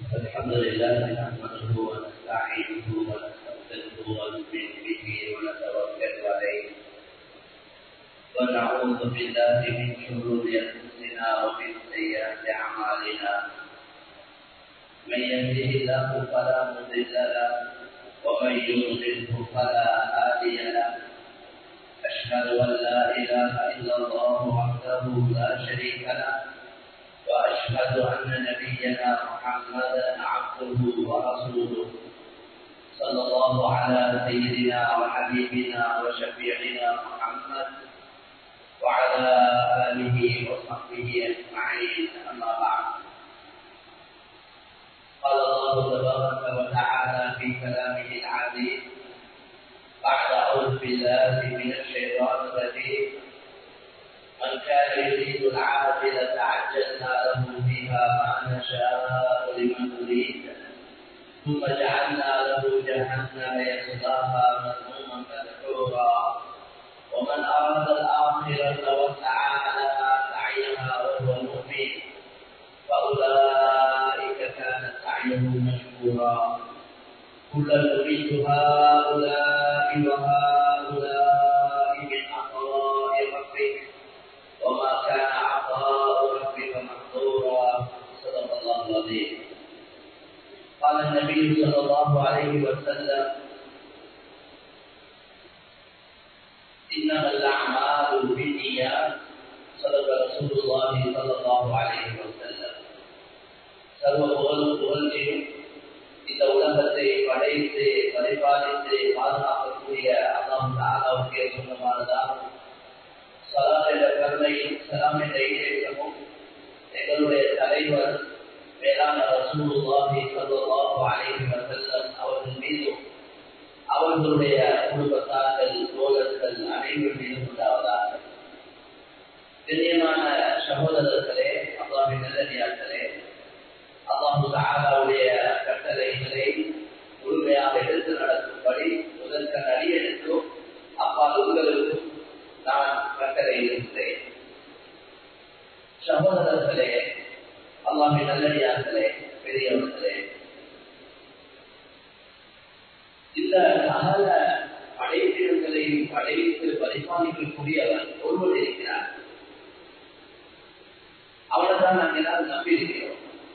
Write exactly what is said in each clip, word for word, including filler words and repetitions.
الحمد لله نحمده ونستعينه ونستغفره ونؤمن به ونتوكل عليه ونعوذ بالله من شرور انفسنا ومن سيئات اعمالنا من يهده الله فلا مضل له ومن يضلله فلا هادي له اشهد ان لا اله الا الله وحده لا شريك له وأشهد أن نبينا محمدا عبده ورسوله صلى الله على سيدنا وحبيبنا وشفيعنا محمد وعلى آله وصحبه أجمعين أما بعد قال الله تبارك وتعالى في كلامه العزيز بعد أعوذ بالله من الشيطان الرجيم من كان يريد العاجلة عجلنا له فيها ما نشاء لمن نريد ثم جعلنا له جهنم يصلاها مذموما مدحورا ومن أراد الآخرة وسعى لها سعيها وهو مؤمن فأولئك كان سعيهم مشكورا كلا نريد هؤلاء وهؤلاء من عطاء ربك وما كان عطاء ربك محظورا صدق الله العظيم. قال النبي صلى الله عليه وسلم إنما الأعمال بالنيات صدق رسول الله صلى الله عليه وسلم. சர்வ புகழும் புகழ்ச்சியும் இந்த உலகத்தை படைத்து பரிபாலித்து பாதுகாக்கக்கூடிய அல்லாஹ் தஆலாவுக்கே சொந்தமானதாகும். சலாம் என்ற கருணையும் சலாம் என்ற ஈடேற்றமும் எங்களுடைய தலைவர் மேலான ரசூலுல்லாஹி ஸல்லல்லாஹு அலைஹி வஸல்லம் அவர்கள் மீதும் அவர்களுடைய குடும்பத்தார்கள் தோழர்கள் அனைவர் மீதும் உண்டாவதாக. கண்ணியமான சகோதரர்களே, அல்லாஹ்வின் நல்லடியார்களே, அல்லாஹ் தஆலாவுடைய கட்டளைகளை முழுமையாக எடுத்து நடக்கும்படி முதற்க அடியெடுத்தும் அப்பால் உங்களுக்கும் நான் கட்டளையிடுகிறேன். சகோதரர்களே, அல்லாஹ்வின் நல்லடியார்களே, பெரியவர்களே, இந்த சகல படைப்பினங்களையும் படைத்து பரிபாலிக்கக்கூடியவர் ஒருவர் இருக்கிறார். அவனைதான் நாங்கள் எல்லாரும் நம்பியிருக்கிறோம்.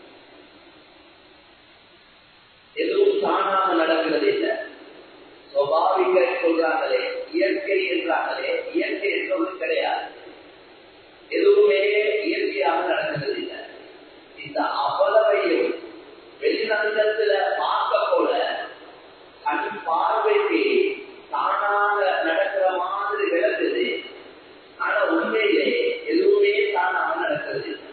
எதுவும் தானாக நடக்கிறது இல்லை. சுபாவிக சொல்றாங்களே, இயற்கை என்றாங்களே, இயற்கை என்பது கிடையாது. எதுவுமே இயற்கையாக நடக்கிறது இல்லை. இந்த அவ்வளவையும் வெளிநந்தத்துல பார்க்க போல கண் பார்வைக்கு தானாக நடக்கிற மாதிரி விளக்குது. ஆனா உண்மையிலே எதுவுமே தானாக நடக்கிறது இல்லை.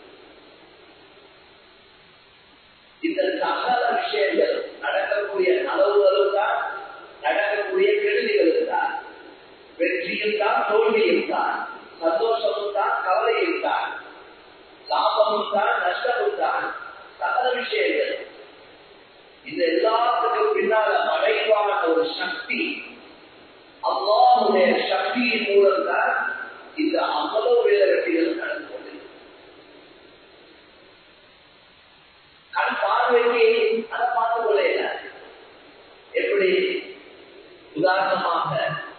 இந்த சகல விஷயங்கள் நடக்கக்கூடிய நலவுகளும் தான், நடக்கக்கூடிய கெடுதிகளும் தான், வெற்றியும் தான், தோல்வியும் தான், சந்தோஷமும் தான், கவலையும் தான், லாபமும் தான், நஷ்டமும் தான், சகல விஷயங்கள். இந்த எல்லாத்துக்கும் பின்னால மறைவான ஒரு சக்தி, அல்லாஹ்வுடைய சக்தியின் மூலம் தான் இந்த அவ்வளவு வேலை வெற்றிகளும் நடந்து கொண்டது. கண் பார்வைக்கு அதை பார்த்து கொள்ள எப்படி? உதாரணமாக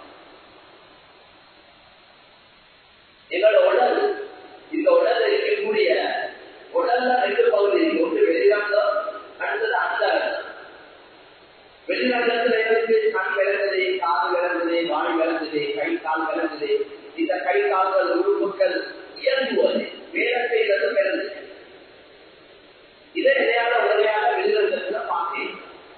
எங்களோட உடல், இந்த உடல் இருக்கக்கூடிய உடல்ல ரெண்டு பகுதி, ஒன்று வெளிநாட்டம், அடுத்தது அந்தரங்கம். வெளிநாட்டத்துல இருந்து கண் விளங்குது, காது விளங்குது, வாய் விளங்குது, கை கால் விளங்குது. இந்த கை கால்கள் உறுப்புகள் இயங்குவது வேலை செய்வது விளங்குது. இதை நிலையான உடலையாக வெளிநடத்துல பார்த்தேன்.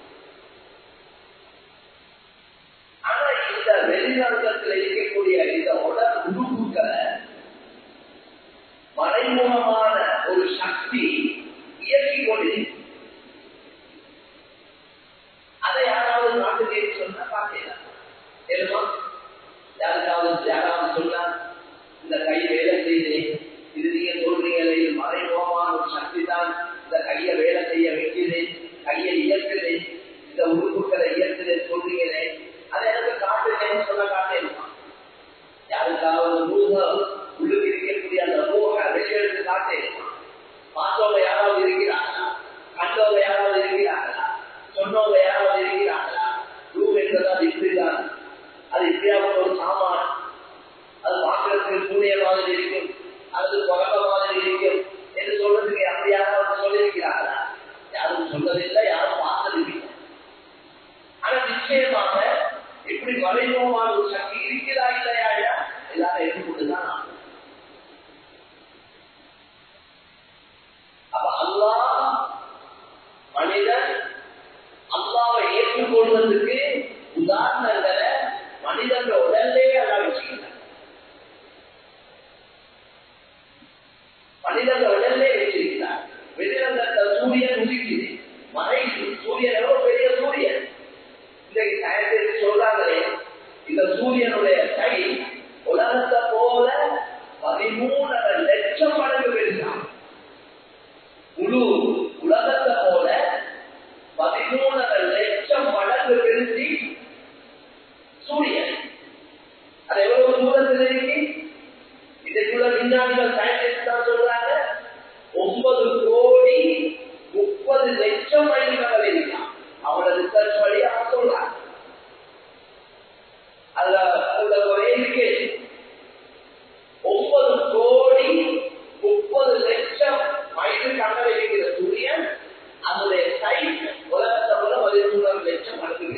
ஆனா இந்த வெளிநடத்துல இருக்கக்கூடிய இந்த உடல் உறுப்புகளை மறைமுகமான ஒரு சக்தி இயக்கிக் கொண்டிருக்கிறது. அதை யாராவது நாட்டுக்கு சொன்னா பார்த்தேன். யாருக்காவது யாராவது சொன்னா இந்த கை வேலை செய்து இது நீங்க சொல்றீங்களே, இது மறைமுகமான ஒரு சக்தி தான் இந்த கையை வேலை செய்ய வைக்குது, கையை இயக்குது, இந்த உறுப்புகளை இயக்குது சொல்றீங்களே, அதை எனக்கு காட்டுறேன்னு சொல்ல காட்டேன். யாருக்காவது மூக உள்ளுக்கு இருக்கக்கூடிய அந்த மூக வெளியெடுத்து காட்டேன். பார்த்தவங்க யாராவது இருக்கிறாங்க, கண்டவங்க என்று யாராவது சொல்லியிருக்கிறார்களா? யாரும் சொல்லதில்லை, யாரும் பார்த்ததில்லை. ஆனா நிச்சயமாக இப்படி மறைமுகமான ஒரு சக்தி இருக்கிறா இல்லையா எல்லாரும் ஏற்றுக்கொண்டுதான் ஆகும். அப்ப அல்லாஹ் மனிதன் அல்லாவை ஏற்றுக்கொள்வதற்கு உதாரணங்களை மனிதன் உடலே அல்லா வச்சுக்கிறார். மனிதன் உடலே வச்சிருக்கிறார். வெளிரங்கத்தை சூரியன் உதிக்குது, மறை சூரியன் எவ்வளவு பெரிய சூரியன். இன்றைக்கு சயின்டிஸ்ட் சொல்றாங்களே இந்த சூரியனுடைய கை உலகத்தை போல பதிமூணரை லட்சம் மடங்கு பெருசான். முழு உலகத்தை போல பதிமூணரை லட்சம் மடங்கு பெருசி சூரியன். அது எவ்வளவு தூரத்தில் இருக்கு? இதுக்குள்ள விஞ்ஞானிகள் சயின்டிஸ்ட் தான் சொல்றாங்க ஒன்பது கோடி முப்பது லட்சம் மைல்கள் இருக்கான். அவங்களோட ரிசர்ச் படி அவன் சொல்றாங்க. அதுல ஒரே இருக்கு ஒன்பது கோடி முப்பது லட்சம் மைல் கண்டல இருக்கிற சூரியன் அதனுடைய சைஸ் உலகத்தை விட பதிமூணு லட்சம் மடங்கு.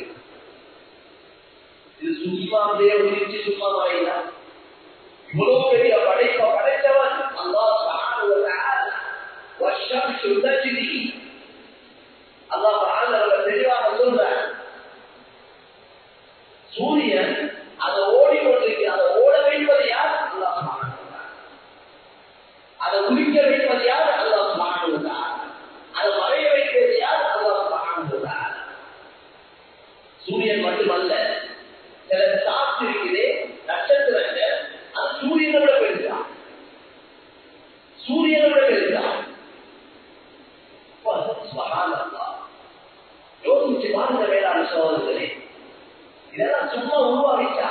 இது சும்மா தேவனிச்சு சும்மா வாயிலா இவ்வளவு பெரிய படைப்ப படைத்தவன் அல்லாஹ் சுப்ஹானஹு வ தஆலா. வஷம்ஸு தஜ்ரி அல்லாஹ் தஆலா தெளிவாக சொல்றார். சூரியன் அதை ஓடிக்கொண்டிருக்கு. அதை ஓட வைப்பது யார்? அல்லாஹ் சுப்ஹானஹு வ தஆலா. அதை உதிக்க வைப்பது யார்? அல்லாஹ் சுப்ஹானஹு வ தஆலா. அதை மறைய வைப்பது யார்? அல்லாஹ் சுப்ஹானஹு வ தஆலா. சூரியன் மட்டுமல்ல, சில ஸ்டார்ஸ் இருக்குது, நட்சத்திரங்கள், அது சூரியனை விட பெருசா, சூரியனை விட பெருசா. யோசிச்சு பாருங்க வேளாண் சோதர்களே, இதெல்லாம் சும்மா உருவாகிச்சா?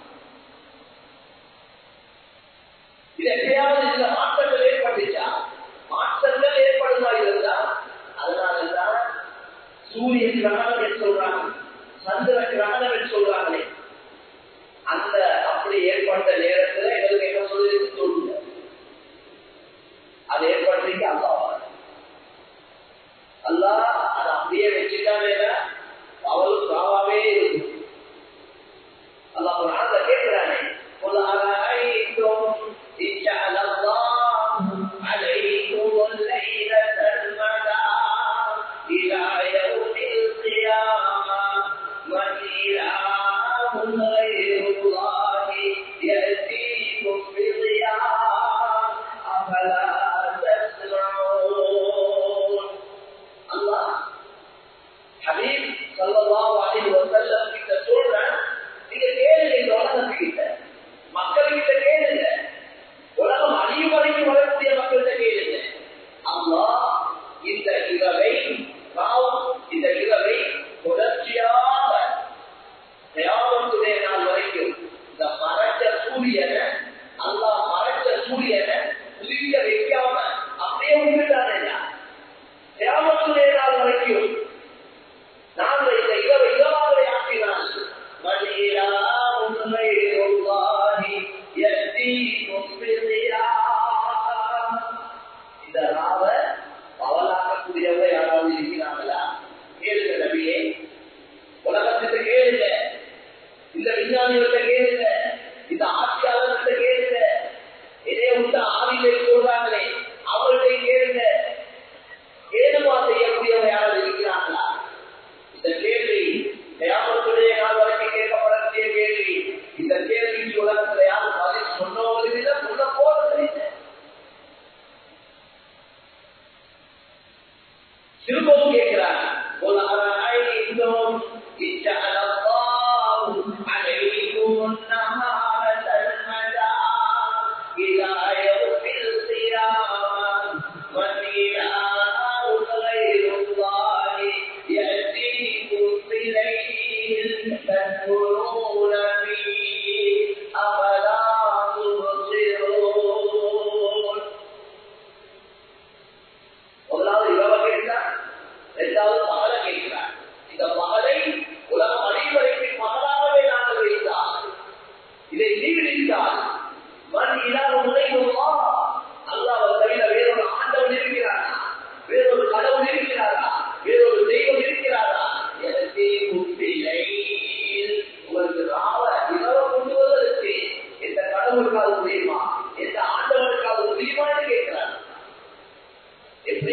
இது எப்பயாவது சில மாற்றங்கள் ஏற்பட்டுச்சா? மாற்றங்கள் ஏற்படுமா இருந்தா அதனாலதான் சூரிய கிரகணம் என்று சொல்றாங்க, சந்திர கிரகணம் என்று சொல்றாங்களே. அந்த அப்படி ஏற்பட்ட நேரத்தில் எங்களுக்கு என்ன சொல்லி சொல்லுங்க, அது ஏற்படுறீங்க அல்லாஹ் அல்லாஹ் அதை அப்படியே வச்சுட்டாவே அவளும் காவாவே இருக்கு. அல்லாஹ் ஒரு ஆள கேட்கிறானே, மக்கள்கிட்ட கேளுங்க, உலகம் அழியும் வரைக்கும் வரக்கூடிய மக்கள்கிட்ட கேளுங்க. அல்லாஹ் இந்த இரவை இந்த இரவை தொடர்ச்சியாக கியாமத்துடைய நாள் வரைக்கும் இந்த மறைச்ச சூரியனை அல்லாஹ் மறைச்ச சூரியனை உதிக்க வைக்காம அப்படியே விட்டுட்டானே. கியாமத்துடைய நாள் வரைக்கும் நாங்கள் இந்த இரவை இரவாக ஆக்கினான். மணியா உண்மை இந்த ராவ பவலாக்கக்கூடியவங்க யாராவது இருக்கிறாங்களா? கேளுங்க நபியே, உலகத்திட்ட கேளுங்க, இந்த விஞ்ஞானிகிட்ட கேளுங்க, இந்த ஆட்சியாளர்கிட்ட கேளுங்க, இதே உள்ள ஆவியை சொல்றாங்களே அவர்கிட்ட கேளுங்க. ஏதுவா செய்யக்கூடியவங்க யாராவது இருக்கிறாங்களா? இந்த கேள்வி கியாமத்துடைய நாள் வரைக்கும் கேட்கப்படக்கூடிய கேள்வி. இந்த கேள்விக்கு உலகத்துல யாரும் பதில் சொன்னவங்க இல்லை, சொல்ல போறது இல்லை. திரும்பவும் கேட்கிறார், முதலாவது இரவ கேட்கிறார், இரண்டாவது பகலை கேட்கிறார். இந்த பகலை உலகம் அனைவரைக்கும் பகலாகவே நாங்கள் வைத்தால், இதை நீடித்தால் மண் இல்லாத முறையுமா அல்லாஹ் தவிர வேறொரு ஆண்டவன் இருக்கிறார்.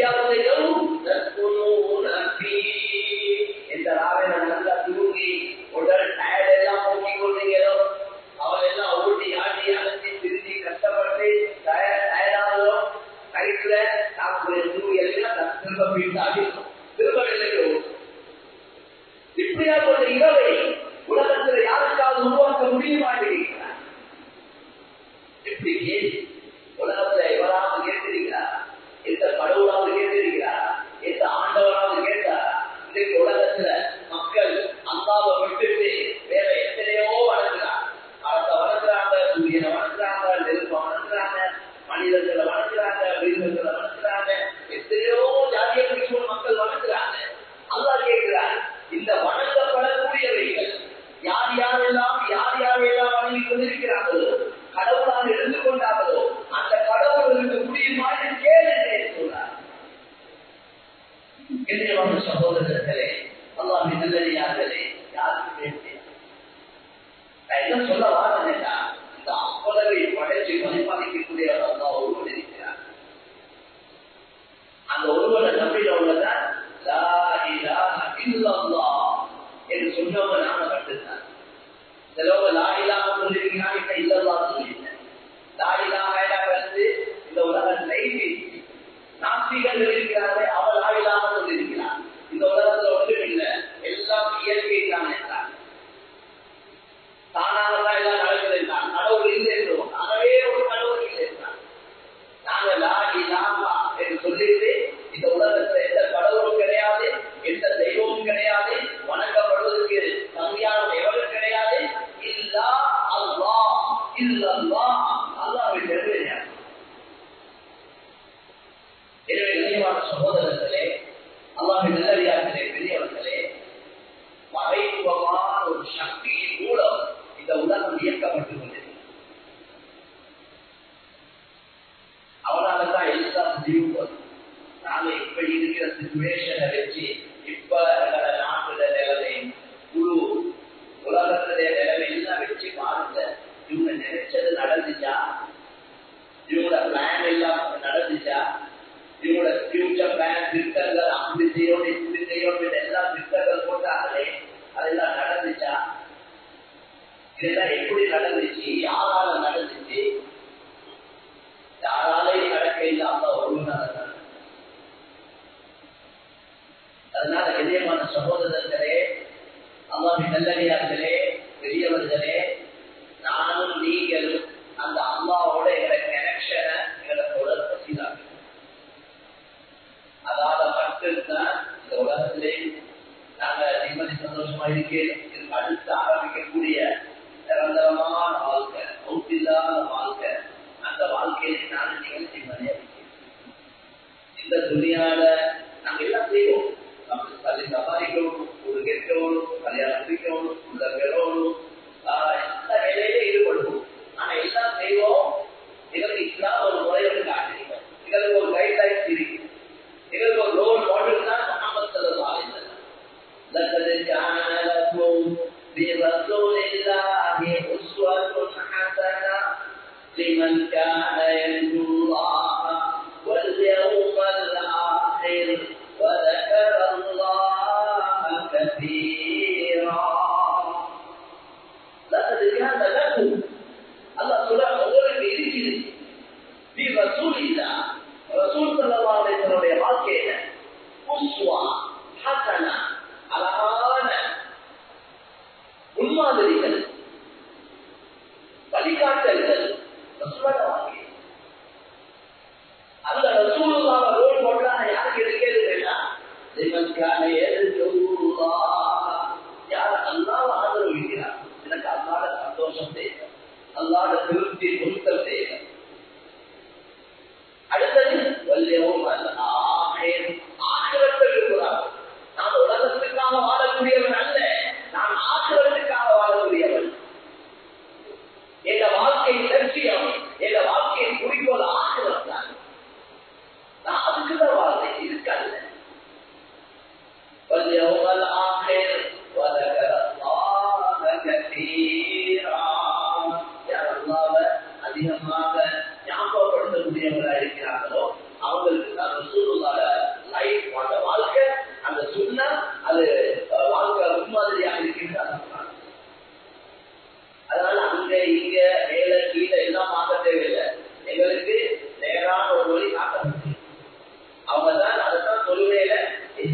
وفيها تسكنون فيه இந்த ராவில நல்லா தூங்கி உடல் டயர்ட் எல்லாம் போக்கிக் கொள்றீங்களோ அவளெல்லாம் ஓடி ஆடி அலசி திருத்தி கஷ்டப்பட்டு டயர்டாகிறோ கைக்குல சாப்பிடுற தூங்கி எல்லாம் திரும்ப வீட்டு ஆடிடும் திரும்ப நிலைக்கு இப்படியா போன்ற இரவை உலகத்தில் யாருக்காவது உருவாக்க முடியுமா இருக்கிறார் எப்படி கேள்வி உலகத்துல எவராவது கேட்டிருக்கிறார் எந்த கடவுளாவது கேட்டிருக்கிறார் எந்த ஆண்டவராவது கேட்டார் இன்றைக்கு உலகத்துல மக்கள் அல்லாவை விட்டுட்டு வேற எத்தனையோ வளர்க்கிறார் அவத்தை வளர்க்கிறாங்க சூரியனை வளர்க்கிறாங்க நெருப்பை வளர்க்கிறாங்க மனிதர்களை வளர்க்கிறாங்க மிருகங்களை வளர்க்கிறாங்க எத்தனையோ ஜாதிய பிரிவு மக்கள் வளர்க்கிறாங்க அல்லாஹ் கேட்கிறார் இந்த வணங்கப்படக்கூடியவைகள் யார் யாரெல்லாம் யார் யாரெல்லாம் வணங்கி கொண்டிருக்கிறார்களோ கடவுளாக இருந்து கொண்டார்களோ அந்த கடவுள் இருக்க முடியுமா என்று கேள்வி சொல்றார். கண்ணியமான சகோதரர்களே அல்லாஹ்வின் நல்லடியார்களே யாருக்கு கேட்டேன் நான் என்ன சொல்ல வாரேன்னா இந்த அப்பளவை படைச்சு பரிபாலிக்கக்கூடிய அல்லாஹ் ஒருவன் இருக்கிறார். அந்த ஒருவனை நம்பிட உள்ளதான் லா இலாஹ இல்லல்லாஹ் என்று சொன்னவங்க நாம கட்டுத்தான். சிலவங்க லா இலாஹ சொல்லிருக்கிறாங்க இல்லல்லாஹ் சொல்லிட்டேன். லா இலாஹ வந்து இந்த உலகம் லைவி நாஸ்திகள் இருக்கிறார்கள் அவள் லா இலாஹ சொல்லியிருக்கிறார். இந்த உலகத்துல ஒன்றும் இல்லை எல்லாம் இயற்கை தான் என்றார். தானாகதான் எல்லாம் நடக்குது என்றார். கடவுள் இல்லை என்றோம் அதவே ஒரு கடவுள் இல்லை என்றார். நாங்க லா இலாஹா என்று சொல்லிட்டு இந்த உலகத்துல எந்த கடவுளும் கிடையாது எந்த தெய்வமும் கிடையாது வணங்கப்படுவதற்கு தகுதியான எவரும் கிடையாது இல்லா அல்லாஹ் இல்லல்லாஹ் அல்லாஹ்வை தவிர. எனவே கண்ணியமான சகோதரர்களே அல்லாஹ்வின் நல்லடியார்களே பெரியவர்களே மறைமுகமான ஒரு சக்தியின் மூலம் இந்த உலகம் இயக்கப்பட்டுக் கொண்டது. அவனால்தான் எல்லாம் ஜீவம் நாங்க இப்படி இருக்கிற சிச்சுவேஷனை வச்சு இப்ப நாட்டுல நிலைமை குழு உலகத்துடைய நிலைமை எல்லாம் வச்சு பாருங்க. இவங்க நினைச்சது நடந்துச்சா இவங்களோட பிளான் எல்லாம் நடந்துச்சா இவங்களோட ஃபியூச்சர் பிளான் திட்டங்கள் அப்படி செய்யணும் இப்படி செய்யணும் எல்லாம் திட்டங்கள் போட்டாங்களே அதெல்லாம் நடந்துச்சா இதெல்லாம் எப்படி நடந்துச்சு யாரால நடந்துச்சு யாராலையும் நடக்க இல்லாம ஒருவனால. அதனால இதயமான சகோதரர்களே அல்லாஹ்வின் நல்லடியார்களே பெரியவர்களே நானும் நீங்களும் அந்த அல்லாஹ்வோட எங்களை கனெக்ஷனை எங்களை தொடர்பு செய்தாங்க. அதால மட்டும்தான் இந்த உலகத்திலே நாங்க நிம்மதி சந்தோஷமா இருக்கேன் அடுத்து ஆரம்பிக்கக்கூடிய நிரந்தரமான வாழ்க்கை அவுட்டில்லாத வாழ்க்கை அந்த வாழ்க்கையை நானும் நீங்கள் நிம்மதியா இருக்கேன். இந்த துணியால நாங்க எல்லாம் செய்வோம். அதை சம்பாதிக்கணும் ஒரு கேட்கணும் கல்யாணம் பிடிக்கணும் உள்ள பெறணும் எல்லா வேலையில ஈடுபடுவோம். ஆனா எல்லாம் செய்வோம். எங்களுக்கு இஸ்லாம் ஒரு முறையோடு காட்டுறீங்க. எங்களுக்கு ஒரு கைட்லைன்ஸ் இருக்கு. எங்களுக்கு ஒரு ரோல் மாடல் தான் முஹம்மது ஸல்லல்லாஹு அலைஹி வஸல்லம். லக்கத் ஜஅல லக்கும் ஃபீ ரசூலில்லாஹி உஸ்வத்துன் ஹஸனah லிமன் கான யர்ஜூல்லாஹ வல் யௌமல் ஆখির وذكر الله كثيرا. لقد كان لكم الله سبحانه وتعالى இருக்கிறது في رسول الله رسول صلى الله عليه وسلم வாழ்க்கையில உஸ்வா ஹஸனா அழகான முன்மாதிரிகள் வழிகாட்டல்கள் ரசூலோட வாழ்க்கை. அந்த ரசூலுல்லாஹ் ரோல் மாடலான யாருக்கு இருக்கிறது வேண்டாம் லிமன்கான யர்ஜூல்லாஹ் யார் அல்லாஹ் ஆதரவு வைக்கிறார். எனக்கு அல்லாஹ்வோட சந்தோஷம் தேவை அல்லாஹ்வோட திருப்தி பொருத்தம் தேவை. அடுத்தது வல் யௌமல் ஆখির ஆகிரத்தில் இருக்கிறார்.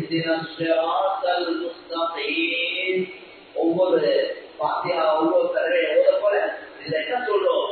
ஒவ்வொரு பாத்தியா ஒவ்வொரு தடவை எவ்வளோ போல இதுல என்ன சொல்றோம்?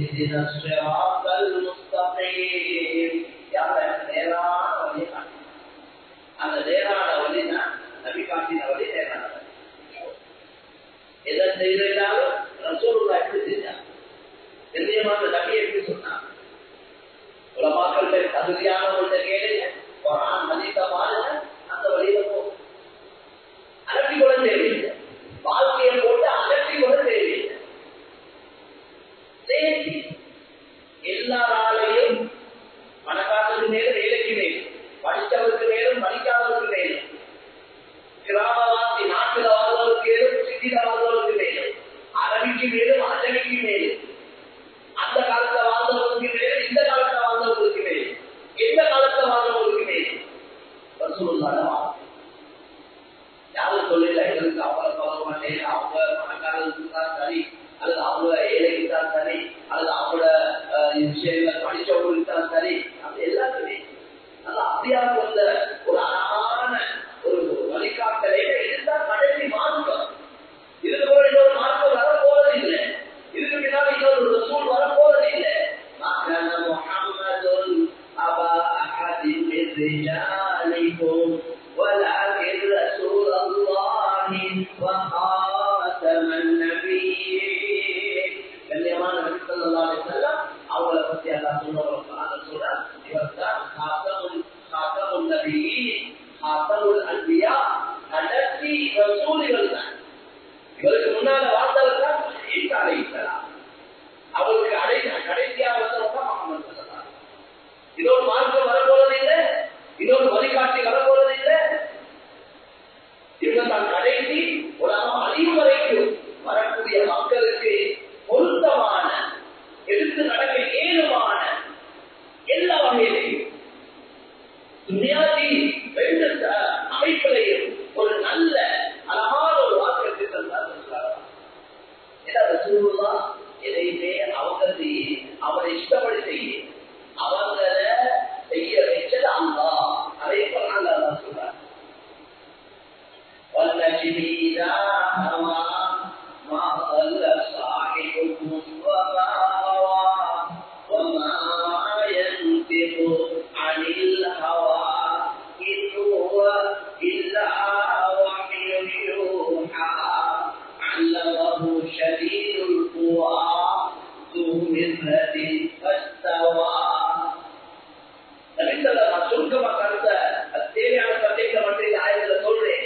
நேரான வழி காட்டு. அந்த நேரான வழினா நபி காட்டின வழி நேரான வழி. எதை செய்யறாலும் ரசூலுல்லாஹ் எப்படி செஞ்சாங்க? நிச்சயமான நபி எப்படி சொன்னாங்க? உலமாக்கள் தகுதியானவர்கள்ட்ட கேளுங்க, ஒரு ஆண் மதித்த பாருங்க, அந்த வழியில போகும். அலட்டி கொள்ள தேவையில்லை, வாழ்க்கையை போட்டு அலட்டி கொள்ள தேவையில்லை. சரி, எல்லாராலையும் பணக்காரருக்கு மேலும் வேலைக்கு மேலும், படித்தவருக்கு மேலும் படிக்காதவருக்கு மேலும், கிராமவாசி நாட்டில் வாழ்வதற்கு மேலும் சிட்டியில் வாழ்வதற்கு மேலும், அரபிக்கு மேலும் அஜமிக்கு மேலும், அந்த காலத்துல வாழ்ந்தவர்களுக்கு மேலும் இந்த காலத்துல வாழ்ந்தவர்களுக்கு மேலும், எந்த காலத்துல வாழ்ந்தவர்களுக்கு மேலும் யாரும் சொல்லல எங்களுக்கு அவங்கள சொல்ல மாட்டேன், அவங்க பணக்காரர்களுக்கு தான் சரி, அல்லது அவங்க ஏழைக்கு தான் சரி, அல்லது அவங்களோட விஷயங்கள் படிச்சவங்களுக்கு தான் சரி, அது எல்லாருமே அது அப்படியாக வந்த ஒரு அழகான ஒரு வழிகாட்டலை இதுதான் கடைசி மார்க்கம். இதுக்கு போல இன்னொரு மார்க்கம் வர போறது இல்லை, இதுக்கு பின்னால் இன்னொரு ரசூல் வர போறது இல்லை. ولكن رسول الله وخاتم النبيين. கண்ணியமான நபி ஸல்லல்லாஹு அலைஹி வஸல்லம் அவங்களை பத்தி அல்லாஹ் சொல்றான், சொல்றான் இவர்தான் காத்தமுல் காத்தமுல் நபியீன் காத்தமுல் அன்பியா, கடைசி ரசூல்கள் தான். இவருக்கு முன்னால வாழ்ந்தவர் தான் ஈசா அலைஹிஸ்ஸலாம், அவருக்கு அடைந்த கடைசியாக வந்தவர் தான் முஹம்மது ஸல்லல்லாஹு அலைஹி வஸல்லம். இன்னொரு மார்க்கம் வரப்போறது இல்லை, இன்னொரு வழிகாட்டி வரப்போறது இல்லை. இவங்க தான் கடைசி உலகம் அழிவு வரைக்கும் வரக்கூடிய மக்களுக்கு பொருத்தமான, எடுத்து நடக்க ஏதுவான எல்லா வகையிலையும் துணியாதி ரெண்டு அமைப்பிலையும் ஒரு நல்ல அழகான ஒரு வாக்கியத்தை தந்தார். எதையுமே அவங்க அவரை இஷ்டப்படி செய்ய, அவங்கள செய்ய வைச்சது அல்லாஹ். அதே போல அல்லாஹ் சொல்றார், والنجم إذا هوى ما ضل صاحبكم وما غوى وما ينطق عن الهوى إن هو إلا وحي يوحى علمه شديد القوى ذو مرة فاستوى. சுருக்கமா கருத்த தேவையான சப்ஜெக்ட மட்டும் ஆயிரத்துல சொல்றேன்.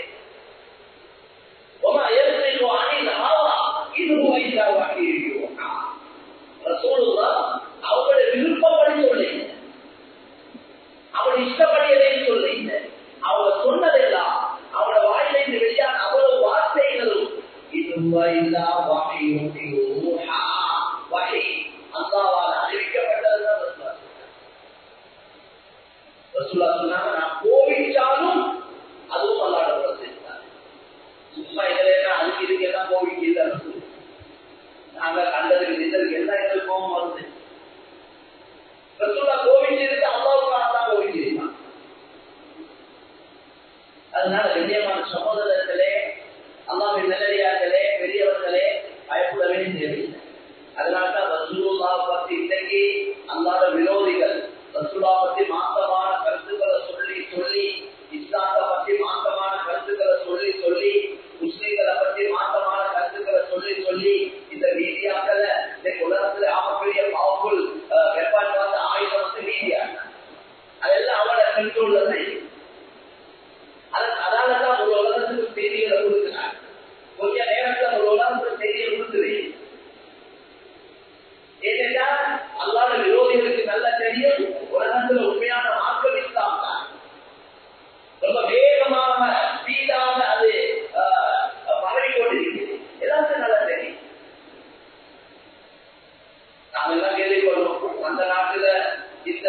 அவங்களுடைய விருப்பப்படி சொல்லுங்க, அவருடைய இஷ்டப்படி எதையும் சொல்லுங்க. அவங்க சொன்னதெல்லாம் அவரோட வாயிலிருந்து வெளியான அவ்வளவு வார்த்தைகளும் இதுவா வகை அல்லாஹ்வால் அறிவிக்கப்பட்டதுதான். ரசூலுல்லாஹ் சொன்னாங்க, நான் கோவிச்சாலும் அதுவும் அல்லாஹ்வோட பிரச்சனை. சும்மா இதெல்லாம் அதுக்கு இதுக்கு எல்லாம் கோவிக்கு இல்லை. நாங்க கண்டதுக்கு நின்றதுக்கு எல்லாம் எங்களுக்கு கோபம் வருது. ரசூலுல்லாஹ் கோவிச்சிருக்கு, அல்லாஹ்வுக்காக தான் கோவிச்சிருக்கான். அதனால கண்ணியமான சகோதரர்களே, அல்லாஹ்வின் நல்லடியார்களே, பெரியவர்களே, பயப்படவே தேவையில்லை. அதனால்தான் ரசூலுல்லாஹ் பத்தி இன்னைக்கு அல்லாஹ்வோட விரோதிகள் ரசூலுல்லாஹ் பத்தி மாற்றமான கருத்துக்களை சொல்லி சொல்லி, இஸ்லாத்தை பத்தி மாற்றமான கருத்துக்களை சொல்லி சொல்லி, முஸ்லிம்களை பத்தி மாற்றமான கருத்துக்களை சொல்லி சொல்லி, இந்த மீடியாக்களை உலகத்துல ஆகக்கூடிய பவர்ஃபுல் வெப்பன் வந்து ஆயுதம் வந்து மீடியா, அதெல்லாம் அவட கண்ட்ரோல்ல தான். அதனாலதான் ஒரு உலகத்துக்கு செய்திகளை கொடுக்கிறாங்க. கொஞ்ச நேரத்துல ஒரு உலகத்துக்கு செய்தியை கொடுக்குது. ஏனென்றா அல்லாஹ்வுடைய விரோதிகளுக்கு நல்ல தெரியும், உலகத்துல உண்மையான மார்க்கம் இஸ்லாம் தான். ரொம்ப வேகமாக ஸ்பீடாக அது பரவி கொண்டிருக்கிறது. எல்லாத்தையும் நல்லா தெரியும். நாம எல்லாம் கேள்விப்படுறோம், அந்த நாட்டுல இந்த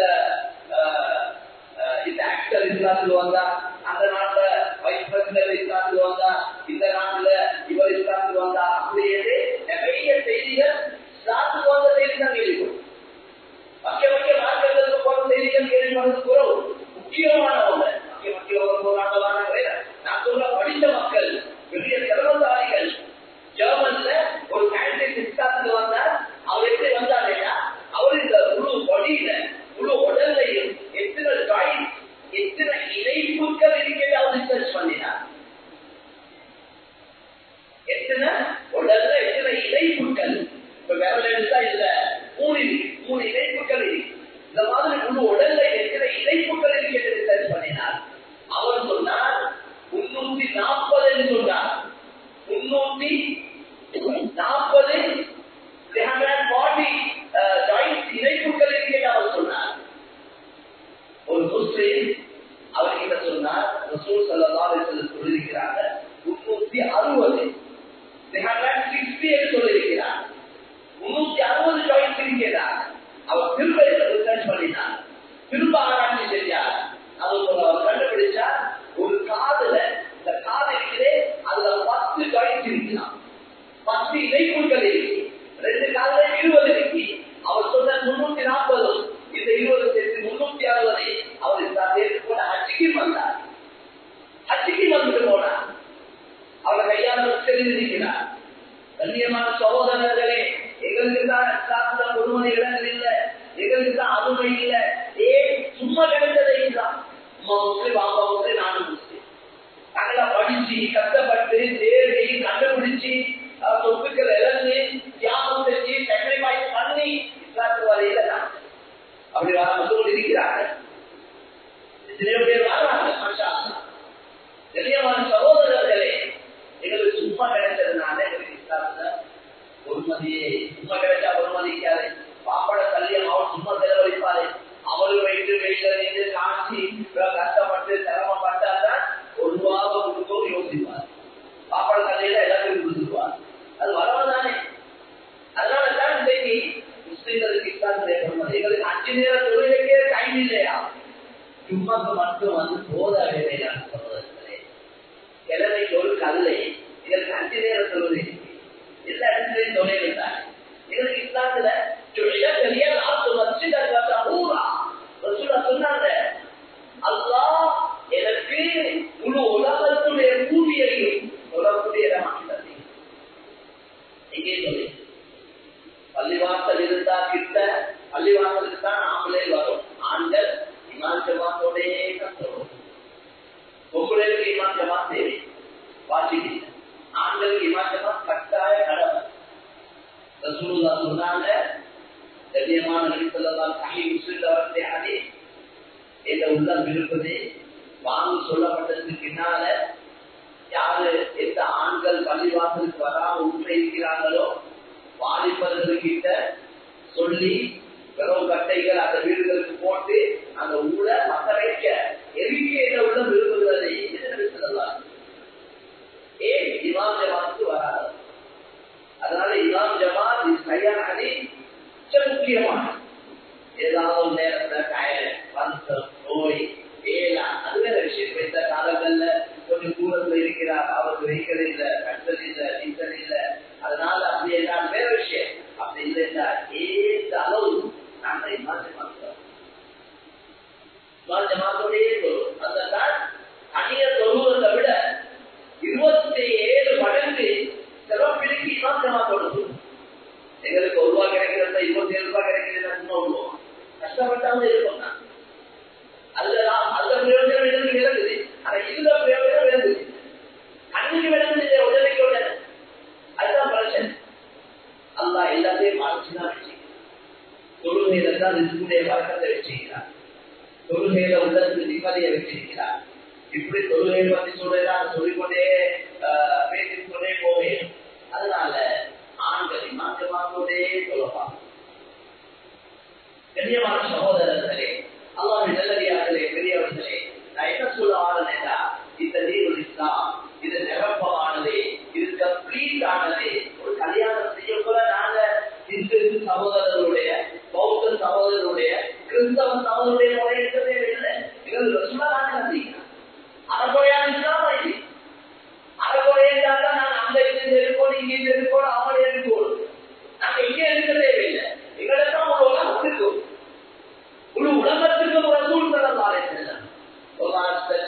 இந்த ஆக்டர் இஸ்லாத்துக்கு வந்தா, அந்த நாட்டுல வைஸ் பிரசிடன்ட் இஸ்லாத்துக்கு வந்தா, இந்த நாட்டுல இவர் இஸ்லாத்துக்கு வந்தா, அப்படியே நிறைய செய்திகள் இஸ்லாத்துக்கு வந்த செய்தி தான் கேள்விப்படும். மக்கிய மக்கிய மார்க்கங்களுக்கு போன செய்திகள் கேள்விப்படுறது குறவு. முக்கியமான ஒன்று மக்கிய மக்கிய போராட்டம் இணைப்புகள் இருக்கிறது அவர் ரிசர்ச் பண்ணினார். எத்தனை உடல்ல எத்தனை இணைப்புகள் இப்ப விரல் எடுத்தா இல்ல மூணு மூணு இணைப்புகள் இருக்கு. இந்த மாதிரி முழு உடல்ல எத்தனை இணைப்புகள் இருக்கிறது ரிசர்ச் பண்ணினார். அவர் சொன்னார் முன்னூத்தி நாற்பது என்று சொன்னார். முன்னூத்தி நாற்பது இணைப்புகள் இருக்கிறது அவர் சொன்னார். ஒரு முஸ்லிம் அவர்கிட்ட சொன்னார் ரசூல் ஸல்லல்லாஹு அலைஹி வஸல்லம் சொல்லியிருக்கிறாங்க முன்னூத்தி அறுபது சொல்லியிருக்கிறார். முன்னூத்தி அறுபது ஜாயின்ஸ் இருக்கிறார். அவர் திரும்ப ரிசர்ச் பண்ணினார், திரும்ப ஆராய்ச்சி செஞ்சார். அவர் கண்டுபிடிச்சார் ஒரு காதுல இந்த காது இருக்கிறே அதுல பத்து ஜாயின்ஸ் இருக்கலாம், பத்து இணைப்புகள் இருக்கு. ரெண்டு காதுல இருபது இருக்கு. அவர் சொன்ன முன்னூத்தி நாற்பது இந்த இருபது சேர்த்து முன்னூத்தி அறுபது அவர் சேர்த்து போன அச்சுக்கு வந்தார். அச்சுக்கு வந்துட்டு போனார். அவர் கையால் தெரிந்திருக்கிறார். கண்ணியமான சகோதரர்களே, எங்களுக்கு தான் சார்ந்த பொறுமனை இடங்கள் இல்லை, எங்களுக்கு தான் அருமை இல்லை. ஏன் சும்மா கிடைத்ததை தான் முஸ்லிம் அவங்க முஸ்லிம் நானும் முஸ்லிம் நாங்களா படிச்சு கஷ்டப்பட்டு தேடி கண்டுபிடிச்சு சொத்துக்கள் இழந்து தியாகம் செஞ்சு சாக்ரிஃபைஸ் பண்ணி இஸ்லாத்துக்கு வரையில தான் அப்படி வர மக்கள் இருக்கிறாங்க. எத்தனையோ பேர் வராங்க. கண்ணியமான சகோதரர்களே, எங்களுக்கு சும்மா கிடைச்சதுனால எங்களுக்கு இஸ்லாத்துல பொறுமதியே சும்மா கிடைச்சா பொறுமதிக்காது. பாப்பட கல்யாணம் அவர் சும்மா செலவழிப்பாரு. அவரு வைத்து வெயில நின்று காட்சி கஷ்டப்பட்டு சிரமப்பட்டாதான் ஒரு ரூபாவை கொடுக்கவும் யோசிப்பார். பாப்பட கல்லையில எல்லாத்தையும் கொடுத்துருவார். அது வரவதானே. அதனால தான் இன்னைக்கு முஸ்லிம்களுக்கு இஸ்லாத்துடைய பொறுமதி எங்களுக்கு அஞ்சு நேரம் தொழிலுக்கே டைம் இல்லையா? சும்மாக்கு மட்டும் வந்து போத வேலையான சகோதரர்களே, கிழமைக்கு ஒரு கல்லை எங்களுக்கு அஞ்சு நேரம் தொழுது எல்லா இடத்துலையும் தொழில் தான் எங்களுக்கு இஸ்லாத்துல சொன்னாங்க அல்லாஹ் எனக்கு முழு உலகத்துடைய கூலியையும் சொல்லக்கூடிய எங்கே சொல்லி பள்ளிவாசல் இருந்தா கிட்ட பள்ளிவாசலுக்கு தான் ஆம்பளை வரும். ஆண்கள் இமான் ஜமாத்தோடே கற்றுவோம். பொங்கலுக்கு இமான் ஜமாத் தேவை வாசிக்கிறீங்க. ஆண்களுக்கு இமான் ஜமாத் கட்டாய கடமை. ரசூலுல்லாஹ் சொன்னாங்க கண்ணியமான நபி ஸல்லல்லாஹு அலைஹி வஸல்லம் ஹதீஸ் இந்த உள்ளம் இருப்பது வாங்கி சொல்லப்பட்டதுக்கு பின்னால யாரு எந்த ஆண்கள் பள்ளிவாசலுக்கு வராம உள்ள இருக்கிறாங்களோ வாலிபர்கள்கிட்ட சொல்லி வெறும் கட்டைகள் அந்த வீடுகளுக்கு போட்டு அந்த ஊழ மத்த வைக்க எரிக்கையில உள்ள விரும்புகிறதை நபி ஸல்லல்லாஹு ஏன் இமாம் ஜமாத்துக்கு வராது. அதனால இமாம் ஜமாத் சரியான ஹதீஸ் முக்கியமான ஏதாவது நேரத்துல காயல் வந்தம் நோய் வேலா அது வேற விஷயம். இந்த காலங்கள்ல கொஞ்சம் தூரத்துல இருக்கிறார், அவருக்கு வெஹிக்கல் இல்ல, கட்டல் இல்ல, டீசல் இல்ல, அதனால அப்படி எல்லாம் வேற விஷயம். அப்படி இல்லைன்னா ஏந்த அளவு நாங்க இமாம் ஜமாத் இமாம் ஜமாத்தோடே தொழும். அதனால் அந்நிய தொழுவதை விட இருபத்தி ஏழு மடங்கு சிறப்பிற்கு இமாம் ஜமாத்தோட தொழும். எங்களுக்கு ஒரு ரூபாய் கிடைக்கிறதா இருபத்தி ஏழு ரூபாய் கிடைக்கிறதா கஷ்டப்பட்டாலும் இருக்கும். அதுதான் அந்த பிரயோஜனம் எங்களுக்கு விளங்குது. ஆனா இந்த பிரயோஜனம் விளங்குது அன்னைக்கு விளங்குது உடனே உடனே. அதுதான் பிரச்சனை. அல்லாஹ் எல்லாத்தையும் மாற்றிதான் வச்சுக்கிறார். தொழுகையில தான் ரிஸ்குடைய வழக்கத்தை வச்சுக்கிறார். தொழுகையில உள்ளத்துக்கு நிம்மதியை வச்சிருக்கிறார். இப்படி தொழுகையை பத்தி சொல்றதான் சொல்லிக்கொண்டே பேசிக்கொண்டே போவேன். அதனால ஆண்களை மாற்றமாகவே சொல்லலாம். கண்ணியமான சகோதரர்களே, அல்லாஹ்வின் நல்லடியார்களே, பெரியவர்களே, நான் என்ன சொல்ல ஆரம்பிச்சா இந்த தீனுல் இஸ்லாம் இது நிரப்பமானது, இது கம்ப்ளீட் ஆனது. ஒரு கல்யாணம் செய்ய போல நாங்க இந்து சகோதரருடைய பௌத்த சகோதரருடைய கிறிஸ்தவ சகோதரருடைய முறை இருக்கவே இல்லை. எங்களுக்கு ரசூலா நாங்க அரபுறையான இஸ்லாம் ஆயிடுச்சு. அரபுறையாக நாங்கள் அந்த இது இருக்கோம், இங்க இது இருக்கோம், அவங்களே இருக்கோம். நாங்க இங்க இருக்க தேவையில்லை. எங்களுக்கும் ஒரு உலகம் இருக்கும். முழு உலகத்துக்கு ஒரு ரசூல் ஸல்லல்லாஹு அலைஹி வஸல்லம்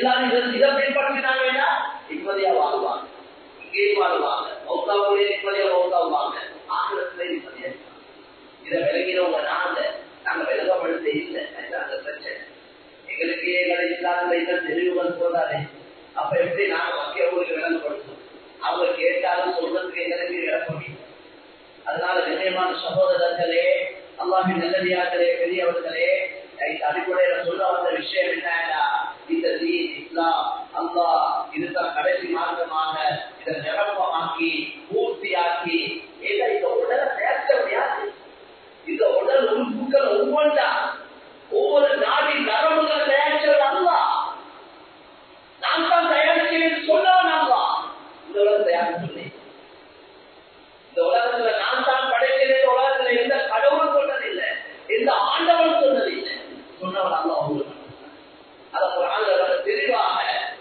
எல்லாரும் இதை இதை பின்பற்றினாங்கன்னா நிம்மதியா வாழ்வாங்க, இங்கே வாழ்வாங்க, மௌத்தாவுடைய நிம்மதியா மௌத்தாவுவாங்க, ஆசிரத்திலே நிம்மதியா. இதை விலகினவங்க நாங்க நாங்க விலகப்படுத்த இல்லை, அந்த பிரச்சனை எங்களுக்கு எங்களை இல்லாத இன்னும் தெளிவுகள் சொல்றாரு. அப்ப எப்படி நாங்க மக்களுக்கு விலகப்படுத்தோம்? அவங்க கேட்டாலும் சொல்றதுக்கு எங்களுக்கு விளக்கம். அதனால நிச்சயமான சகோதரர்களே, அல்லாஹ்வின் நல்லடியார்களே, பெரியவர்களே, இந்த அடிப்படையில சொல்ல வந்த விஷயம் என்னன்னா, இந்த தீன் இஸ்லாம் அல்லாஹ் இதுதான் கடைசி மார்க்கமாக இதை நிரப்பமாக்கி பூர்த்தியாக்கி இந்த உடலை சேர்க்க முடியாது. இந்த உடல் உறுப்புகள் ஒவ்வொன்றா ஒவ்வொரு நாடின் நரம்புகள் தயாரிச்சது அல்லாஹ். நான் தான் தயாரிக்கிறேன் சொன்னவன் அல்லாஹ். இந்த உலகம் தயாரிச்சு இந்த உலகத்துல நான் தான் படைக்கிறேன், உலகத்துல எந்த கடவுளும் சொன்னதில்லை, எந்த ஆண்டவன் சொன்னதில்லை, சொன்னவன் அல்லாஹ். உங்களுக்கு அதை குர்ஆன்ல தெளிவாக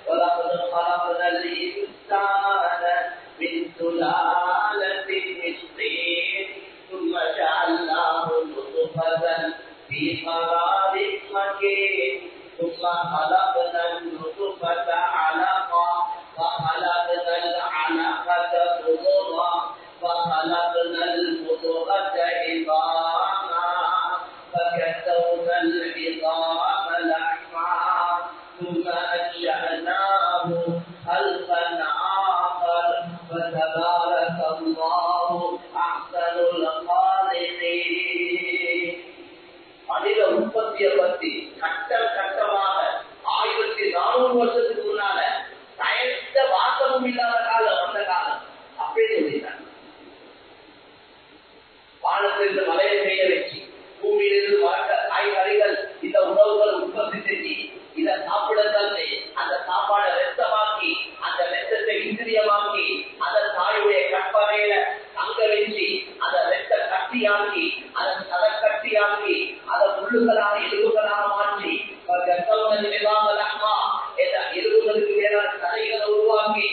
ثم جعلناه نطفة في قرار مكين ثم خلقنا النطفة علقة فخلقنا العلقة مضغة فخلقنا المضغة عظاما فكسونا العظام لحما ثم أنشأناه خلقا آخر فتبارك الله أحسن الخالقين. மனித உற்பத்தியை பற்றி கட்டம் கட்டமாக ஆயிரத்தி நானூறு வருஷத்துக்கு முன்னால சயின்ஸ வாசமும் இல்லாத காலம் அந்த காலம் அப்படியே சொல்லிட்டாங்க. வானத்திலிருந்து மலையை பெய்ய வச்சு பூமியிலிருந்து வளர்ந்த காய்கறிகள் இந்த உணவுகளை உற்பத்தி செஞ்சு இதை சாப்பிட தந்து அந்த சாப்பாடை ரத்தமாக்கி அந்த ரத்தத்தை இந்திரியமாக்கி அந்த தாயுடைய கற்பனையில தங்க வச்சு அதை ரத்த கட்டியாக்கி அதை சத கட்டியாக்கி அதை முள்ளுகளாக எலும்புகளாக மாற்றி எலும்புகளுக்கு வேறான தலைகளை உருவாக்கி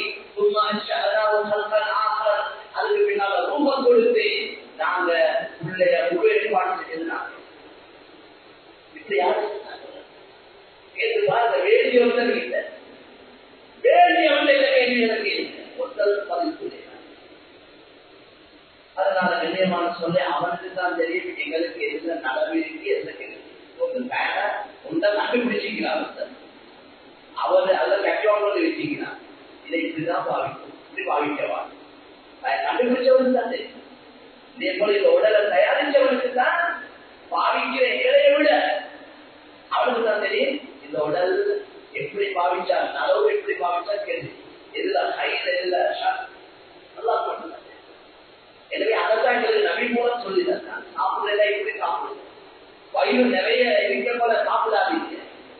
அதுக்கு பின்னால ரூபம் கொடுத்து நாங்க உள்ளே உருவேற்பாடு செஞ்சிருந்தாங்க. இப்படி யாரும் கேட்டு பாருங்க, வேண்டிய ஒன்றும் இல்லை, வேண்டிய ஒன்றை கேள்வி எனக்கு ஒருத்தர் பதில். அதனால நிலையமான சொல்ல அவனுக்கு தான் தெரியும் எங்களுக்கு எதுல நடவடிக்கை எதுக்கு ஒரு பேர ஒன்றை கண்டுபிடிச்சிக்கிறான் அவரு அதை கட்டவங்க வச்சுக்கிறான். இதை இப்படிதான் பாவிக்கும், இப்படி பாவிக்கவா கண்டுபிடிச்சவனுக்கு தான் தெரியும். இதே போல இந்த உடலை தயாரிச்சவனுக்கு தான் பாவிக்கிற எங்களைய விட அவனுக்கு தான் தெரியும் இந்த உடல் எப்படி பாவிச்சா நலவு எப்படி பாவிச்சா கேள்வி எதுல கையில எதுல நல்லா சொல்லுங்க. எனவே அதைத்தான் எங்களுக்கு நபி மூலம் சொல்லி தந்தான். சாப்பிடல இப்படி சாப்பிடுங்க, வயிறு நிறைய இருக்க போல சாப்பிடாதீங்க.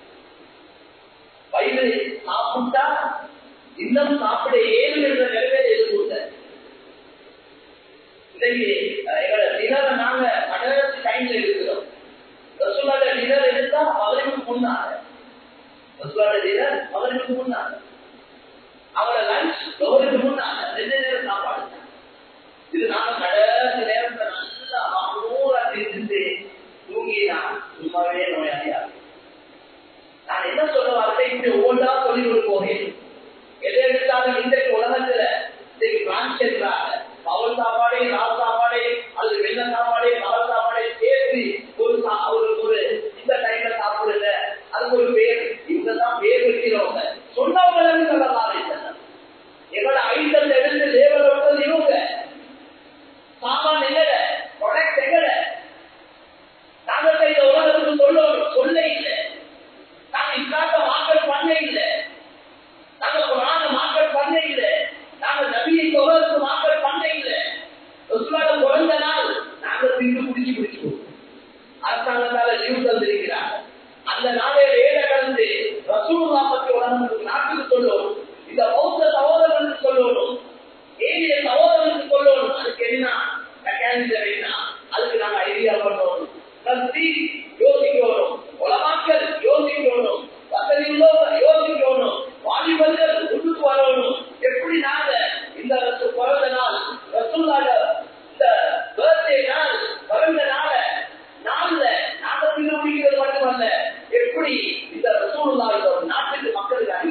வயிறு சாப்பிட்டா இன்னும் சாப்பிட ஏழு என்ற நிறைவேற எதிர்கொண்ட இன்னைக்கு எங்களோட டினரை நாங்க கடைசி டைம்ல இருக்கிறோம். ரசூலோட டினர் எடுத்தா மகனுக்கு முன்னாங்க, ரசூலோட டினர் மகனுக்கு முன்னாங்க, அவங்களோட லஞ்ச் லோகருக்கு முன்னாங்க, ரெண்டு நேரம் சாப்பாடு. இது நாங்க கடைசி நேரத்தை நல்லா மகனூரா திட்டு தூங்கினா சும்மாவே நோயாளியா. நான் என்ன சொல்ல வார்த்தை இப்படி ஒவ்வொன்றா சொல்லி கொடுப்போம். எதை எடுத்தாலும் இன்றைக்கு உலகத்துல இன்னைக்கு பிரான்ச் இருக்கிறாங்க, பவல் சாப்பாடே ராவ் சாப்பாடே அல்லது வெள்ள சாப்பாடே பவல் சாப்பாடே சேர்த்து ஒரு ஒரு இந்த டைம்ல சாப்பிடுங்க, அதுக்கு ஒரு பேர் இவங்கதான் பேர் வைக்கிறவங்க சொன்னவங்க சொல்லலாம். எங்களோட ஐட்டத்தை எடுத்து லேபர் விட்டது இவங்க, சாமான் எங்கட ப்ரொடக்ட் எங்கட. நாங்கள் இந்த உலகத்துக்கு சொல்ல சொல்ல இல்லை, நாங்க இஸ்லாத்த மார்க்கெட் பண்ண இல்லை, நாங்க குர்ஆன மார்க்கெட் பண்ண இல்லை, நாங்க நபியை உலகத்துக்கு மார்க்கெட் பண்ண இல்லை. ரசூலுல்லாஹ் பிறந்த நாள் நாங்க பிரித்து குடிச்சு குடிச்சு அரசாங்கத்தால லீவ் தந்திருக்கிறாங்க. அந்த நாளையில ஏழை கலந்து ரசூலுல்லாஹ் பற்றி உலகத்துக்கு நாட்டுக்கு சொல்லணும், இந்த பௌத்த சகோதரர்களுக்கு சொல்லணும், ஏழைய சகோதரர்களுக்கு சொல்லணும். அதுக்கு என்ன மெக்கானிசம் என்ன, அதுக்கு நாங்க ஐடியா பண்ணணும், யோசிக்கணும், உலமாக்கள் யோசிக்கணும், வசதி உள்ளவங்க யோசிக்கணும், வாலிபர்கள் உள்ளுக்கு வரணும். எப்படி நாங்க இந்த பிறந்த நாள் ரசூலுல்லாஹ் இந்த பர்த்டே நாள் பிறந்த நாள நாள்ல நாங்க பின்ன முடிக்கிறது மட்டுமல்ல, எப்படி இந்த ரசூலுல்லாஹ் நாட்டுக்கு மக்களுக்கு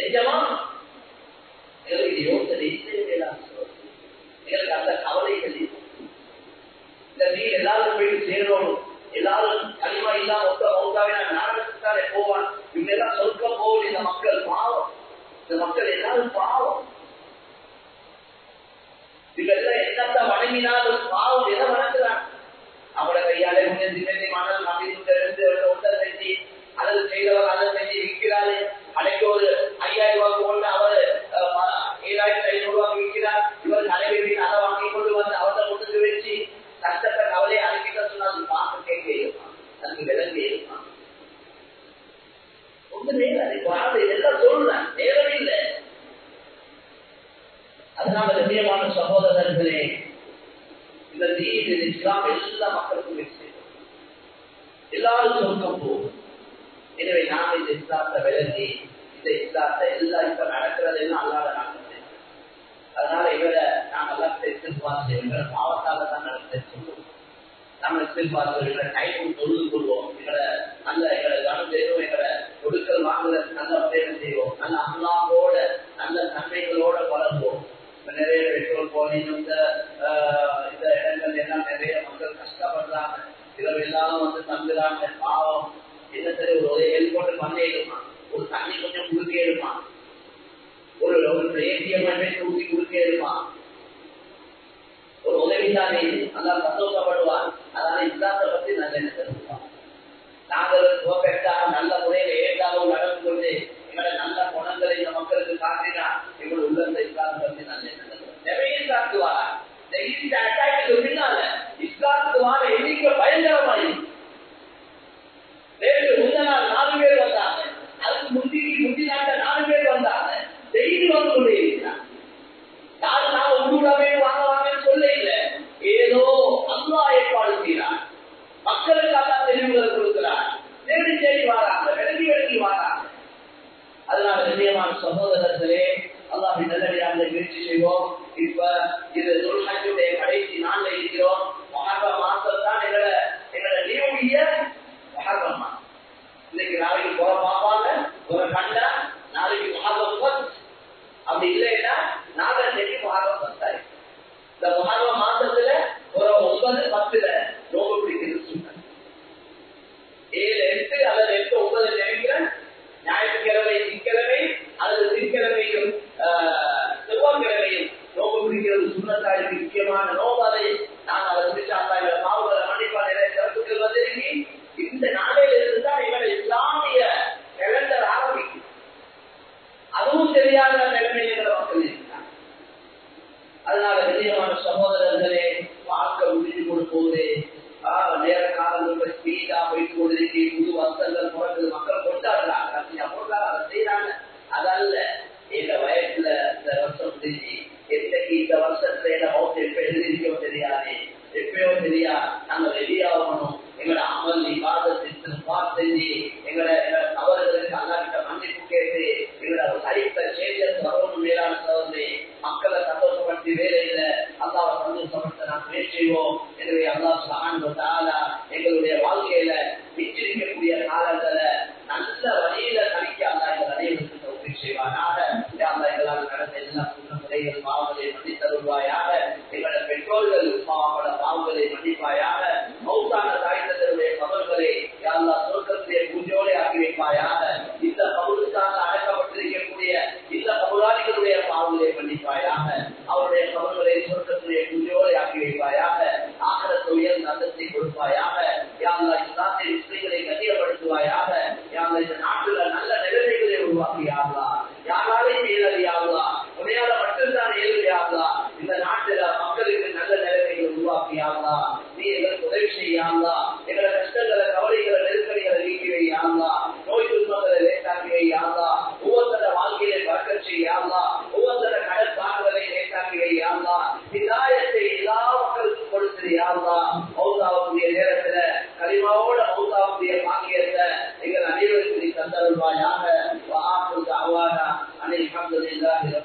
நிஜமா எங்களுக்கு யோசனை எங்களுக்கு அந்த கவலைகள் இந்த நீர் எல்லாரும் போயிட்டு சேரணும், எல்லாரும் கனிமா இல்லாம ஒத்த மௌத்தாவே நான் நாடகத்துக்காரே போவான், இவங்க எல்லாம் சொர்க்க போகும். இந்த மக்கள் பாவம், இந்த மக்கள் எல்லாரும் பாவம். இவெல்லாம் என்னத்தான் வணங்கினாலும் பாவம் எதை வணங்குறான்? அவளை கையாலே மணல் ஒன்றை செஞ்சு அல்லது செய்தவர் அதை செஞ்சு விற்கிறாரு. அன்னைக்கு ஒரு ஐயாயிரம் ரூபாய்க்கு கொண்டு அவர் ஏழாயிரத்தி ஐநூறு ரூபாய்க்கு விற்கிறார். இவர் தலைவரின் அதை வாங்கி கொண்டு வந்து அவரை முன்னுக்கு வச்சு கஷ்டத்தை கவலையை அனுப்பிக்க சொன்னால் பார்க்க கேட்க இருப்பான், தனக்கு விளங்க இருப்பான். ஒன்றுமே எல்லாம் சொல்றேன், நேரம் இல்லை. அதனால கண்ணியமான சகோதரர்களே, இந்த தீன் இஸ்லாம் எல்லா மக்களுக்கும் வெற்றி, எல்லாரும் சொர்க்கம் போகும். எனவே நாம் இந்த இஸ்லாத்தை விளங்கி இந்த இஸ்லாத்தை எல்லாம் இப்ப நடக்கிறது எல்லாம் அல்லாத நாட்கள். அதனால இவரை நாம் எல்லாம் எதிர்பார்த்து எங்களை பாவத்தால தான் நடத்த சொல்லுவோம். நம்ம எதிர்பார்த்து எங்களை டைமும் தொழுது கொள்வோம், எங்களை நல்ல எங்களை கவனம் செய்வோம், எங்களை கொடுக்கல் வாங்குற நல்ல உதவி செய்வோம், நல்ல அல்லாவோட நல்ல நன்மைகளோட வளர்வோம். நிறைய பெட்ரோல் போலீஸ் இந்த இடங்கள் எல்லாம் நிறைய மக்கள் கஷ்டப்படுறாங்க, இரவு எல்லாம் வந்து தங்குறாங்க. பாவம் என்ன சரி, ஒரு உதவி போட்டு பண்ணி எடுமா, ஒரு தண்ணி கொஞ்சம் குறுக்க எடுமா, ஒரு ஏடிஎம் ஊசி குறுக்க எடுமா, ஒரு உதவி தானே நல்லா சந்தோஷப்படுவான். அதனால இஸ்லாத்தை பத்தி நல்ல என்ன தெரிவிப்பான். நாங்கள் பெற்றாக நல்ல முறையில ஏற்றாகவும் நடந்து கொண்டு எங்களை நல்ல குணங்களை இந்த மக்களுக்கு காட்டினா எங்களோட உள்ள இஸ்லாத்தை பத்தி நல்ல என்ன நிறைய இஸ்லாத்துக்கு வாரா. இந்த அட்டாக்கு பின்னால இஸ்லாத்துக்கு வார எண்ணிக்கை பயங்கரமாயி நேற்று முந்த நாள் நாலு பேர் வந்தாங்க, அதுக்கு முந்தி முந்தி நாட்ட நாலு பேர் வந்தாங்க. செய்தி வந்து கொண்டே இருக்கிறார். யாரும் நாம உள்ளூடாவே வாங்க வாங்கன்னு சொல்ல இல்லை, ஏதோ அல்லாஹ் ஏற்பாடு செய்கிறார், மக்களுக்கு அல்லா தெரிவுகளை கொடுக்கிறார். தேடி தேடி வாராங்க, விலகி விலகி வாராங்க. அதனால நிச்சயமான சகோதரர்களே, அல்லாஹ்வின் நல்லடியார்களை முயற்சி செய்வோம். இப்ப இது துல்ஹஜ்ஜுடைய கடைசி நாள்ல இருக்கிறோம். முஹர்ரம் மாசம் தான் எங்களை எங்களை நியூ இயர் முஹர்ரம் மாசம். இன்னைக்கு நாளைக்கு போற பாப்பாங்க ஒரு கண்ட நாளைக்கு முஹர்ரம் பத்து, அப்படி இல்லைன்னா நாலாம் தேதி முஹர்ரம் பத்தாயிரம். இந்த முஹர்ரம் மாசத்துல ஒரு ஒன்பது பத்துல நோம்பு பிடிக்கிறது சொன்னாங்க. ஏழு எட்டு அல்லது எட்டு ஒன்பது நினைக்கிறேன் ஞாயிற்றுக்கிழமை திங்கிழமை அல்லது திங்கிழமையும் செவ்வாய்க்கிழமையும் நோம்பு பிடிக்கிறது சுண்ணத்தாய்க்கு முக்கியமான நோபாதை. நாங்கள் அதை பிடிச்சாங்க பாவங்களை மன்னிப்பா நிறைய கருத்துக்கள் வந்திருக்கி. இந்த நாளையில இருந்துதான் எங்களை இஸ்லாமிய கேலண்டர் ஆரம்பிக்கும். அதுவும் தெரியாத நிலைமையில மக்கள் இருக்கிறாங்க. அதனால நிச்சயமான சகோதரர்களே, பார்க்க முடிஞ்சு கொடுப்போது நேர காலங்கள் ஸ்பீடா போயிட்டு கொண்டிருக்கு. புது வசங்கள் பிறகு மக்கள் கொண்டாடுறாங்க, போடுறாங்க, அதை செய்யறாங்க. அதல்ல இந்த வயசுல இந்த வருஷம் முடிஞ்சு எத்தனைக்கு இந்த வருஷத்துல என்ன மௌத்த எப்ப எழுதிருக்கோ தெரியாது, எப்பயோ தெரியா. நாங்க வெளியாகணும், எங்களோட அமல் விவாதத்திற்கு செஞ்சு எங்களோட தவறுகளுக்கு அல்லாஹ்கிட்ட மன்னிப்பு கேட்டு எங்களோட லைஃப்ல சேஞ்சஸ் வரணும். மேலான சோதனை மக்களை சந்தோஷப்படுத்தி வேலையில அல்லாஹ்வை சந்தோஷப்படுத்த நாம் முயற்சி செய்வோம். எனவே அல்லாஹ் சுப்ஹானஹு வ தஆலா எங்களுடைய வாழ்க்கையில மிச்சிருக்கக்கூடிய காலங்களை நல்ல வழியில கழிக்க அல்லாஹ் எங்கள் அனைவருக்கு தௌஃபீக் செய்வானாக. அல்லாஹ் எங்களால் நடந்த எல்லா சுண்ண முறைகள் பாவங்களை மன்னித்தருள்வாயாக. எங்களோட பெற்றோர்கள் பாவங்கள பாவங்களை மன்னிப்பாயாக. மௌத்தான தாய்ந்தருடைய கபர்களை அல்லாஹ் சொர்க்கத்திலே பூஜையோடு ஆக்கி வைப்பாயாக. இந்த கபருக்காக அடக்கப்பட்டிருக்கக்கூடிய இந்த கபராளிகளுடைய பாவங்களை மன்னிப்பாயாக. அவருடைய கபர்களை சொர்க்கத்திலே பூஜையோடு ஆக்கி வைப்பாயாக. ஆகிரத்து உயர்ந்த அந்தஸ்தை கொடுப்பாயாக. அல்லாஹ் இஸ்லாத்தை முஸ்லிம்களை கண்ணியப்படுத்துவாயாக. அல்லாஹ் இந்த நாட்டுல நல்ல நிலைமைகளை உருவாக்கியாங்களா, யாராலையும் இயலறியாங்களா, உடையால மட்டும்தான் இயல்பியாங்களா. இந்த நாட்டுல மக்களுக்கு நல்ல நிலைமைகளை உருவாக்கியாங்களா. நீ எங்களுக்கு உதவி செய்யாங்களா. எங்களை கஷ்டங்களை கவலைகளை நெருக்கடிகளை நீக்கி வையாங்களா. நோய் துன்பங்களை லேட்டாக்கி வையாங்களா. ஒவ்வொருத்தர வாழ்க்கையை பறக்க செய்யாங்களா. ஒவ்வொருத்தர கடல் பாடுகளை லேட்டாக்கி வையாங்களா. இதாயத்தை எல்லா மக்களுக்கும் கொடுத்துறியாங்களா. மௌதாவுடைய நேரத்துல கலிமாவோட மௌதாவுடைய பாக்கியத்தை எங்கள் அனைவருக்கு நீ தந்தருள்வாயாக. அல்ஹம்துலில்லாஹி